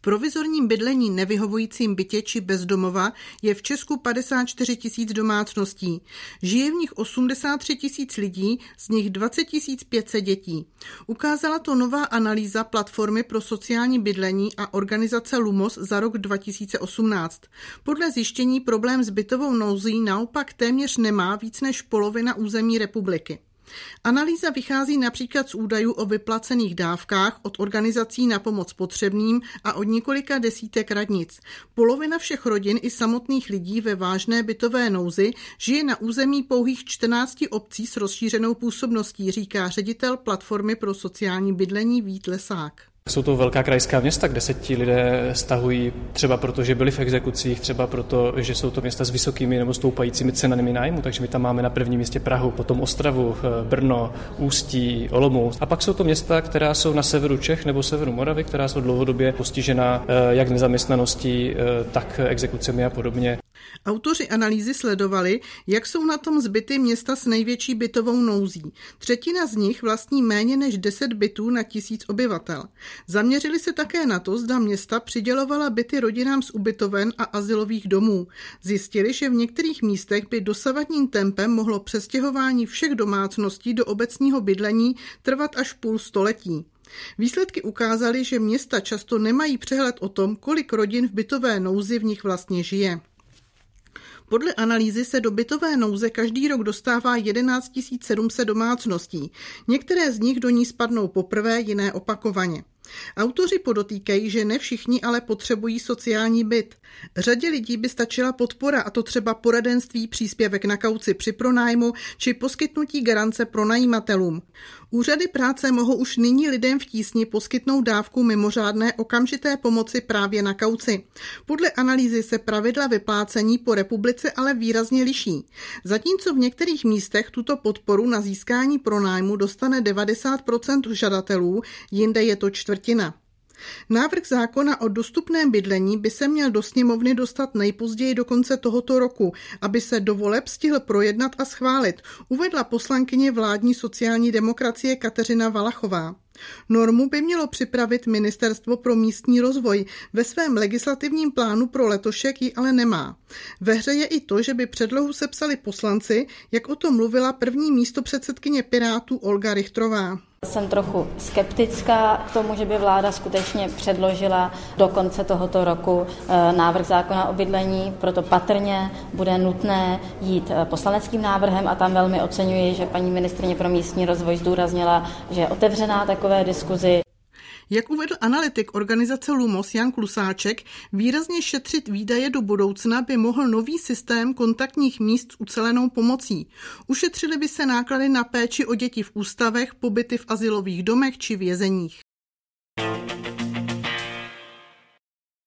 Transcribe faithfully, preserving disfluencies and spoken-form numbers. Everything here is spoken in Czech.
provizorním bydlení nevyhovujícím bytě či bezdomova je v Česku padesát čtyři tisíc domácností. Žije v nich osmdesát tři tisíc lidí, z nich dvacet tisíc pět set dětí. Ukázala to nová analýza Platformy pro sociální bydlení a organizace Lumos za rok dva tisíce osmnáct. Podle zjištění problém s bytovou nouzí naopak téměř nemá víc než polovina území republiky. Analýza vychází například z údajů o vyplacených dávkách od organizací na pomoc potřebným a od několika desítek radnic. Polovina všech rodin i samotných lidí ve vážné bytové nouzi žije na území pouhých čtrnácti obcí s rozšířenou působností, říká ředitel Platformy pro sociální bydlení Vít Lesák. Jsou to velká krajská města, kde se ti lidé stahují třeba proto, že byli v exekucích, třeba proto, že jsou to města s vysokými nebo stoupajícími cenami nájmu, takže my tam máme na prvním místě Prahu, potom Ostravu, Brno, Ústí, Olomouc. A pak jsou to města, která jsou na severu Čech nebo severu Moravy, která jsou dlouhodobě postižena jak nezaměstnaností, tak exekucemi a podobně. Autoři analýzy sledovali, jak jsou na tom zbyty města s největší bytovou nouzí. Třetina z nich vlastní méně než deset bytů na tisíc obyvatel. Zaměřili se také na to, zda města přidělovala byty rodinám z ubytoven a azylových domů. Zjistili, že v některých místech by dosavadním tempem mohlo přestěhování všech domácností do obecního bydlení trvat až půl století. Výsledky ukázaly, že města často nemají přehled o tom, kolik rodin v bytové nouzi v nich vlastně žije. Podle analýzy se do bytové nouze každý rok dostává jedenáct tisíc sedm set domácností. Některé z nich do ní spadnou poprvé, jiné opakovaně. Autoři podotýkají, že ne všichni ale potřebují sociální byt. Řadě lidí by stačila podpora, a to třeba poradenství, příspěvek na kauci při pronájmu či poskytnutí garance pronajímatelům. Úřady práce mohou už nyní lidem v tísni poskytnout dávku mimořádné okamžité pomoci právě na kauci. Podle analýzy se pravidla vyplácení po republice ale výrazně liší. Zatímco v některých místech tuto podporu na získání pronájmu dostane devadesát procent žadatelů, jinde je to čtvrtina. Návrh zákona o dostupném bydlení by se měl do sněmovny dostat nejpozději do konce tohoto roku, aby se do voleb stihl projednat a schválit, uvedla poslankyně vládní sociální demokracie Kateřina Valachová. Normu by mělo připravit Ministerstvo pro místní rozvoj, ve svém legislativním plánu pro letošek ji ale nemá. Ve hře je i to, že by předlohu sepsali poslanci, jak o tom mluvila první místopředsedkyně Pirátů Olga Richtrová. Jsem trochu skeptická k tomu, že by vláda skutečně předložila do konce tohoto roku návrh zákona o bydlení, proto patrně bude nutné jít poslaneckým návrhem a tam velmi oceňuji, že paní ministryně pro místní rozvoj zdůraznila, že je otevřená takové diskuzi. Jak uvedl analytik organizace Lumos Jan Klusáček, výrazně šetřit výdaje do budoucna by mohl nový systém kontaktních míst s ucelenou pomocí. Ušetřily by se náklady na péči o děti v ústavech, pobyty v azylových domech či vězeních.